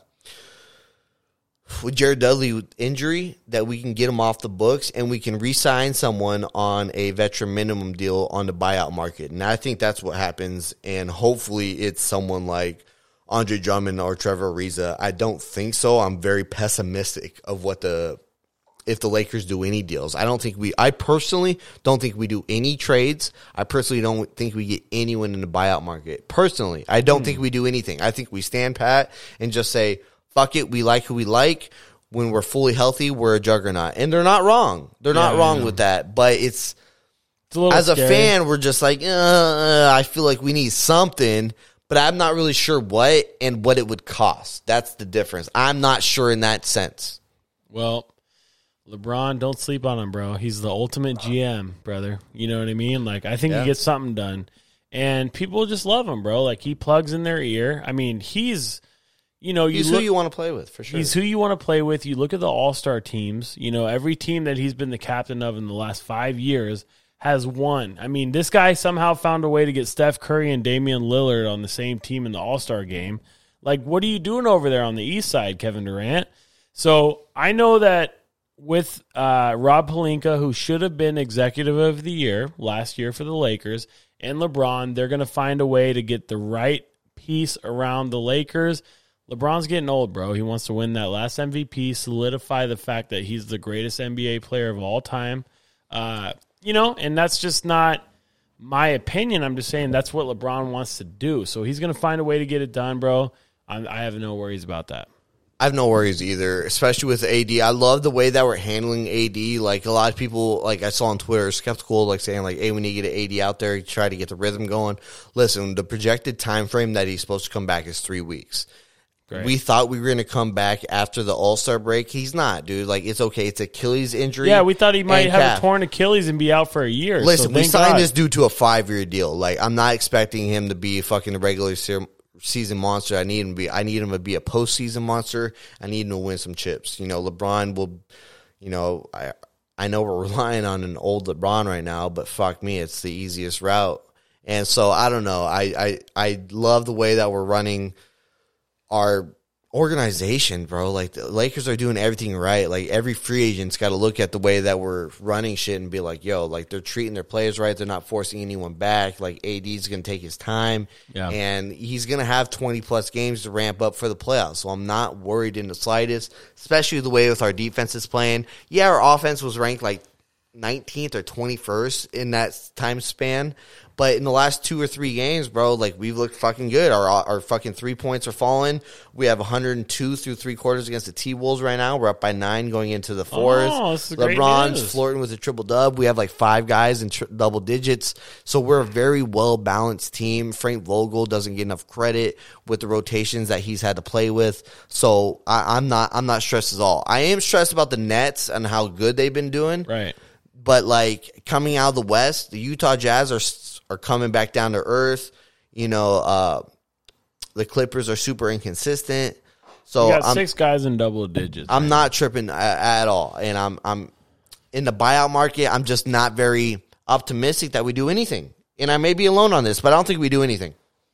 with Jared Dudley injury, that we can get him off the books and we can re-sign someone on a veteran minimum deal on the buyout market. And I think that's what happens. And hopefully it's someone like Andre Drummond or Trevor Ariza. I don't think so. I'm very pessimistic of what the if the Lakers do any deals. I don't think we, I personally don't think we do any trades. I personally don't think we get anyone in the buyout market. Personally, I don't think we do anything. I think we stand pat and just say, fuck it, we like who we like. When we're fully healthy, we're a juggernaut. And they're not wrong. They're not Yeah, wrong yeah. with that. But it's, it's a little as a scary. fan, we're just like, uh, I feel like we need something, but I'm not really sure what and what it would cost. That's the difference. I'm not sure in that sense. Well, LeBron, don't sleep on him, bro. He's the ultimate G M, brother. You know what I mean? Like, I think Yeah. he gets something done. And people just love him, bro. Like, he plugs in their ear. I mean, he's, you know, you He's look, who you want to play with, for sure. he's who you want to play with. You look at the all-star teams. You know, every team that he's been the captain of in the last five years has won. I mean, this guy somehow found a way to get Steph Curry and Damian Lillard on the same team in the all-star game. Like, what are you doing over there on the east side, Kevin Durant? So I know that with uh, Rob Pelinka, who should have been executive of the year last year for the Lakers, and LeBron, they're going to find a way to get the right piece around the Lakers. LeBron's getting old, bro. He wants to win that last M V P, solidify the fact that he's the greatest N B A player of all time. Uh, you know, and that's just not my opinion. I'm just saying that's what LeBron wants to do. So he's going to find a way to get it done, bro. I'm, I have no worries about that. I have no worries either, especially with A D. I love the way that we're handling A D. Like, a lot of people, like I saw on Twitter, skeptical, like saying, like, hey, we need to get an A D out there, try to get the rhythm going. Listen, the projected time frame that he's supposed to come back is three weeks. Great. We thought we were going to come back after the All-Star break. He's not, dude. Like, it's okay. It's Achilles injury. Yeah, we thought he might and have calf. a torn Achilles and be out for a year. Listen, so we thank signed God. this dude to a five-year deal. Like, I'm not expecting him to be fucking a regular se- season monster. I need him to be. I need him to be a postseason monster. I need him to win some chips. You know, LeBron will. You know, I I know we're relying on an old LeBron right now, but fuck me, it's the easiest route. And so I don't know. I I I love the way that we're running our organization, bro. Like the Lakers are doing everything right. Like every free agent's got to look at the way that we're running shit and be like, yo, like they're treating their players right. They're not forcing anyone back. Like A D's going to take his time, Yeah. and he's going to have twenty plus games to ramp up for the playoffs. So I'm not worried in the slightest, especially the way with our defense is playing. Yeah, our offense was ranked like nineteenth or twenty-first in that time span. But in the last two or three games, bro, like we've looked fucking good. Our our fucking three points are falling. We have one hundred two through three quarters against the T-Wolves right now. We're up by nine going into the fourth. Oh, this is great LeBron's news. flirting with a triple dub. We have like five guys in tri- double digits. So we're a very well balanced team. Frank Vogel doesn't get enough credit with the rotations that he's had to play with. So I, I'm not I'm not stressed at all. I am stressed about the Nets and how good they've been doing. Right. But like coming out of the West, the Utah Jazz are are coming back down to earth. You know, uh, the Clippers are super inconsistent. So You got I'm, six guys in double digits. I'm man. not tripping at, at all, and I'm I'm in the buyout market. I'm just not very optimistic that we do anything. And I may be alone on this, but I don't think we do anything.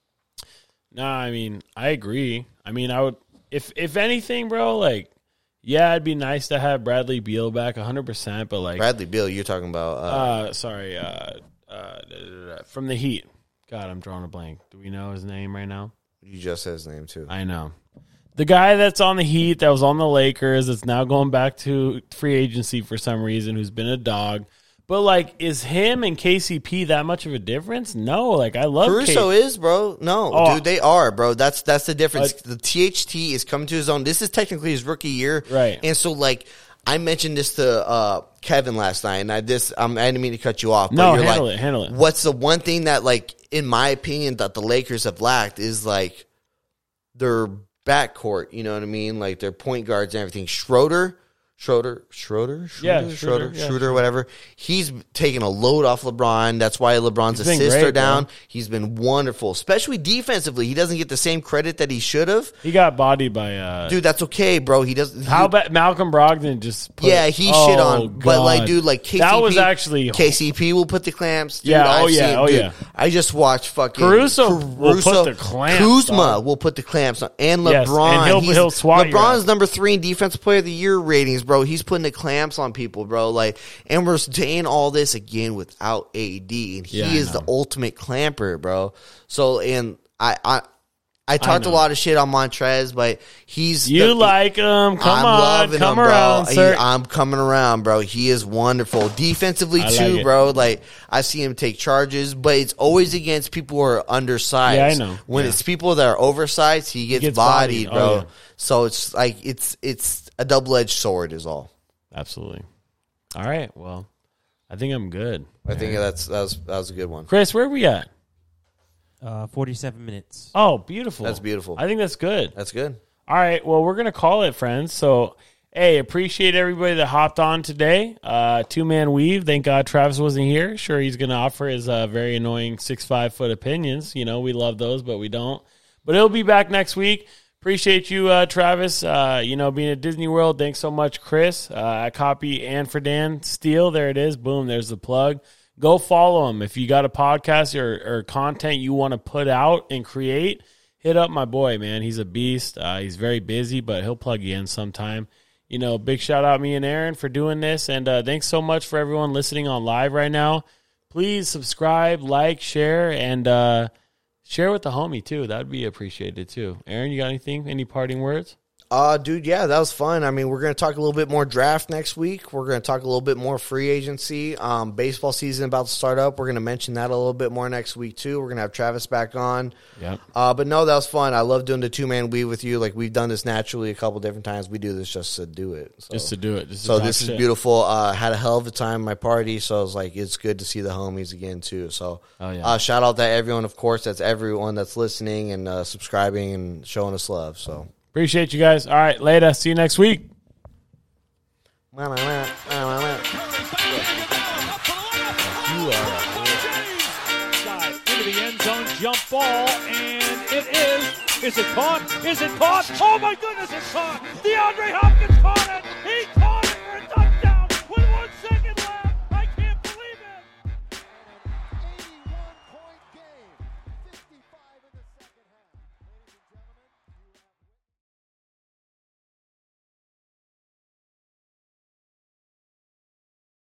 No, I mean, I agree. I mean, I would, if if anything, bro, like, yeah, it'd be nice to have Bradley Beal back one hundred percent, but like, Bradley Beal, you're talking about. Uh, uh, sorry, uh, uh, from the Heat. God, I'm drawing a blank. Do we know his name right now? you just said his name too. I know. The guy that's on the Heat, that was on the Lakers, that's now going back to free agency for some reason, who's been a dog. But, like, is him and K C P that much of a difference? No. Like, I love Caruso K- is, bro. No, Oh. dude, they are, bro. That's that's the difference. Uh, the T H T is coming to his own. This is technically his rookie year, Right. And so, like, I mentioned this to uh, Kevin last night, and I this um, I didn't mean to cut you off. But No, you're handle like, it, handle it. What's the one thing that, like, in my opinion, that the Lakers have lacked is like their backcourt. You know what I mean? Like their point guards and everything. Schroeder. Schroeder, Schroeder, Schroeder, Yeah, Schroeder, Schroeder, Schroeder, yeah, Schroeder, whatever. He's taking a load off LeBron. That's why LeBron's He's been assists great, are down. bro. He's been wonderful, especially defensively. He doesn't get the same credit that he should have. He got bodied by uh Dude, that's okay, bro. He doesn't. how he- about Malcolm Brogdon just put, Yeah, he oh, shit on, but like, God. dude, like K C P, that was actually K C P will put the clamps. Dude, Yeah, oh, I've yeah, seen- oh, dude, yeah. I just watched fucking Caruso will put the clamps, Kuzma dog. will put the clamps on, and Yes, LeBron. and he'll- he's- he'll swat your LeBron's ass. number three in defensive player of the year ratings, bro. He's putting the clamps on people, bro. Like, and we're saying all this again without A D, and he Yeah, I is know. the ultimate clamper, bro. So, and I, I, I talked a know. lot of shit on Montrez, but he's You the- like him. Come I'm on. loving Come him, around, bro. sir. He- I'm coming around, bro. He is wonderful. Defensively, I like too, it. bro. Like, I see him take charges, but it's always against people who are undersized. Yeah, I know. When Yeah. it's people that are oversized, he gets, gets bodied, bodied. bro. Oh, yeah. So it's like, it's it's a double-edged sword is all. Absolutely. All right. Well, I think I'm good. I think that's that was, that was a good one. Chris, where are we at? Uh, forty-seven minutes. Oh, beautiful. That's beautiful. I think that's good. That's good. All right. Well, we're going to call it, friends. So, hey, appreciate everybody that hopped on today. Uh, two-man weave. Thank God Travis wasn't here. Sure, he's going to offer his uh, very annoying six five foot opinions. You know, we love those, but we don't. But he'll be back next week. Appreciate you, uh, Travis, uh, you know, being at Disney World. Thanks so much, Chris. Uh, I copy and for Dan Steele. There it is. Boom, there's the plug. Go follow him. If you got a podcast or, or content you want to put out and create, hit up my boy, man. He's a beast. Uh, he's very busy, but he'll plug you in sometime. You know, big shout out me and Aaron for doing this. And uh, thanks so much for everyone listening on live right now. Please subscribe, like, share, and uh, share with the homie, too. That would be appreciated, too. Aaron, you got anything? Any parting words? Uh, dude, yeah, that was fun. I mean, we're going to talk a little bit more draft next week. We're going to talk a little bit more free agency. Um, baseball season about to start up. We're going to mention that a little bit more next week, too. We're going to have Travis back on. Yep. Uh, but no, that was fun. I love doing the two-man weave with you. Like, we've done this naturally a couple different times. We do this just to do it. So, Just to do it. Just to so talk this is shit. beautiful. Uh, had a hell of a time at my party, so I was like, it's good to see the homies again, too. So Oh, yeah. uh, shout out to everyone, of course. That's everyone that's listening and uh, subscribing and showing us love. So. Appreciate you guys. All right, later. See you next week. Wow, wow, wow, wow, wow. Side into the end zone, jump ball, and it is. Is it caught? Is it caught? Oh my goodness, it's caught. DeAndre Hopkins.